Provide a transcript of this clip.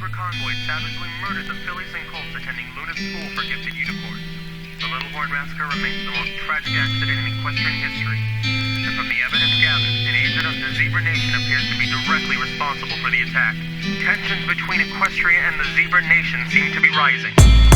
zebra convoy savagely murdered the fillies and colts attending Luna's school for gifted unicorns. The Little Horn Massacre remains the most tragic accident in equestrian history, and from the evidence gathered, an agent of the Zebra Nation appears to be directly responsible for the attack. Tensions between Equestria and the Zebra Nation seem to be rising.